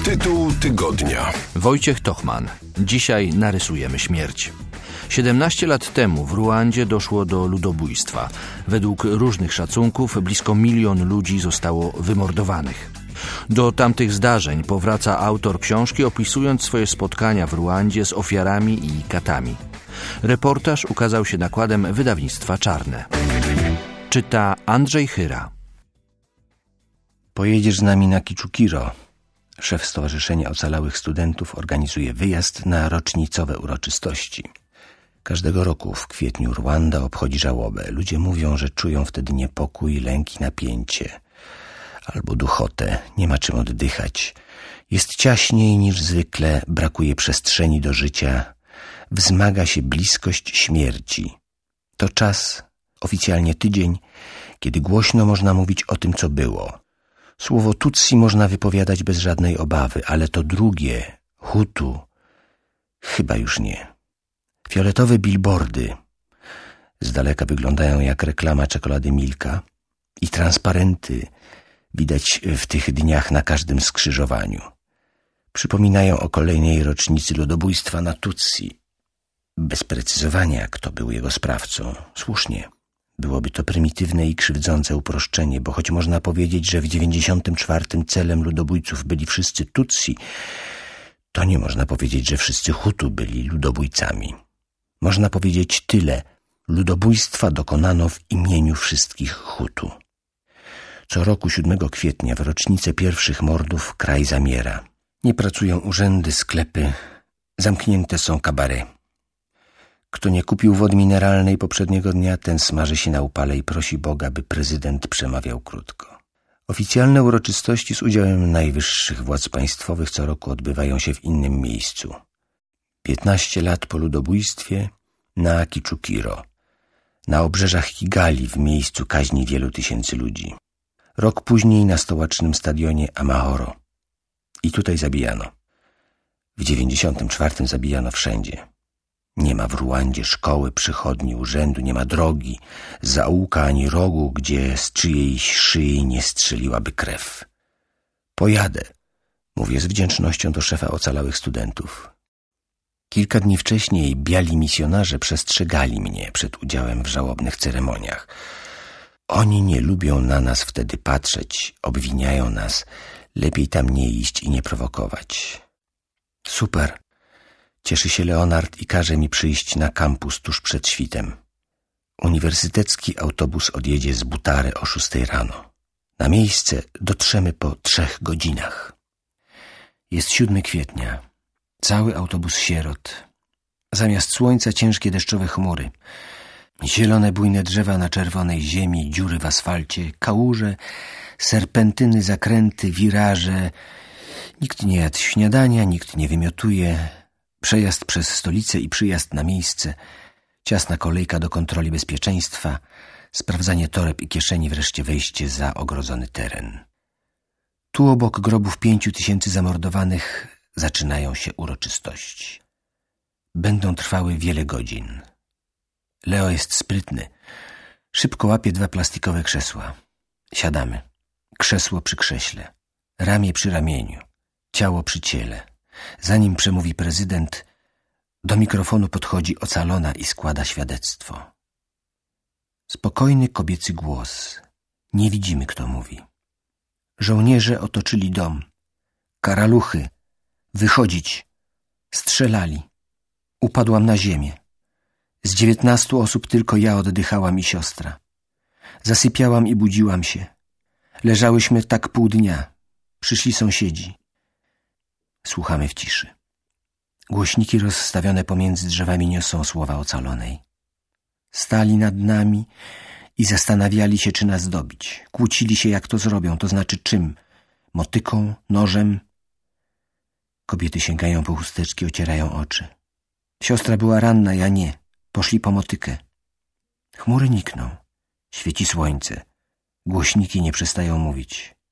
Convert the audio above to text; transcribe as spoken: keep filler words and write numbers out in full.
Tytuł tygodnia. Wojciech Tochman. Dzisiaj narysujemy śmierć. siedemnaście lat temu w Ruandzie doszło do ludobójstwa. Według różnych szacunków blisko milion ludzi zostało wymordowanych. Do tamtych zdarzeń powraca autor książki, opisując swoje spotkania w Ruandzie z ofiarami i katami. Reportaż ukazał się nakładem wydawnictwa Czarne. Czyta Andrzej Chyra. Pojedziesz z nami na Kiczukiro. Szef Stowarzyszenia Ocalałych Studentów organizuje wyjazd na rocznicowe uroczystości. Każdego roku w kwietniu Ruanda obchodzi żałobę. Ludzie mówią, że czują wtedy niepokój, lęk i napięcie. Albo duchotę, nie ma czym oddychać. Jest ciaśniej niż zwykle, brakuje przestrzeni do życia. Wzmaga się bliskość śmierci. To czas, oficjalnie tydzień, kiedy głośno można mówić o tym, co było. Słowo Tutsi można wypowiadać bez żadnej obawy, ale to drugie, Hutu, chyba już nie. Fioletowe billboardy z daleka wyglądają jak reklama czekolady Milka i transparenty widać w tych dniach na każdym skrzyżowaniu. Przypominają o kolejnej rocznicy ludobójstwa na Tutsi. Bez precyzowania, kto był jego sprawcą. Słusznie. Byłoby to prymitywne i krzywdzące uproszczenie, bo choć można powiedzieć, że w dziewięćdziesiątym czwartym celem ludobójców byli wszyscy Tutsi, to nie można powiedzieć, że wszyscy Hutu byli ludobójcami. Można powiedzieć tyle. Ludobójstwa dokonano w imieniu wszystkich Hutu. Co roku siódmego kwietnia w rocznicę pierwszych mordów kraj zamiera. Nie pracują urzędy, sklepy, zamknięte są kabare. Kto nie kupił wody mineralnej poprzedniego dnia, ten smaży się na upale i prosi Boga, by prezydent przemawiał krótko. Oficjalne uroczystości z udziałem najwyższych władz państwowych co roku odbywają się w innym miejscu. Piętnaście lat po ludobójstwie na Kiczukiro, na obrzeżach Kigali, w miejscu kaźni wielu tysięcy ludzi. Rok później na stołecznym stadionie Amahoro. I tutaj zabijano. W dziewięćdziesiątym czwartym zabijano wszędzie. Nie ma w Ruandzie szkoły, przychodni, urzędu, nie ma drogi, zaułka ani rogu, gdzie z czyjejś szyi nie strzeliłaby krew. Pojadę, mówię z wdzięcznością do szefa Ocalałych Studentów. Kilka dni wcześniej biali misjonarze przestrzegali mnie przed udziałem w żałobnych ceremoniach. Oni nie lubią na nas wtedy patrzeć, obwiniają nas. Lepiej tam nie iść i nie prowokować. Super. Cieszy się Leonard i każe mi przyjść na kampus tuż przed świtem. Uniwersytecki autobus odjedzie z Butary o szóstej rano. Na miejsce dotrzemy po trzech godzinach. Jest siódmego kwietnia. Cały autobus sierot. Zamiast słońca ciężkie deszczowe chmury. Zielone bujne drzewa na czerwonej ziemi, dziury w asfalcie, kałuże, serpentyny, zakręty, wiraże. Nikt nie jadł śniadania, nikt nie wymiotuje. Przejazd przez stolicę i przyjazd na miejsce. Ciasna kolejka do kontroli bezpieczeństwa. Sprawdzanie toreb i kieszeni, wreszcie wejście za ogrodzony teren. Tu obok grobów pięciu tysięcy zamordowanych zaczynają się uroczystości. Będą trwały wiele godzin. Leo jest sprytny. Szybko łapie dwa plastikowe krzesła. Siadamy. Krzesło przy krześle. Ramię przy ramieniu. Ciało przy ciele. Zanim przemówi prezydent, do mikrofonu podchodzi ocalona i składa świadectwo. Spokojny kobiecy głos. Nie widzimy, kto mówi. Żołnierze otoczyli dom. Karaluchy. Wychodzić. Strzelali. Upadłam na ziemię. Z dziewiętnastu osób tylko ja oddychałam i siostra. Zasypiałam i budziłam się. Leżałyśmy tak pół dnia. Przyszli sąsiedzi. Słuchamy w ciszy. Głośniki rozstawione pomiędzy drzewami niosą słowa ocalonej. Stali nad nami i zastanawiali się, czy nas dobić. Kłócili się, jak to zrobią, to znaczy czym? Motyką, nożem? Kobiety sięgają po chusteczki, ocierają oczy. Siostra była ranna, ja nie. Poszli po motykę. Chmury nikną. Świeci słońce. Głośniki nie przestają mówić.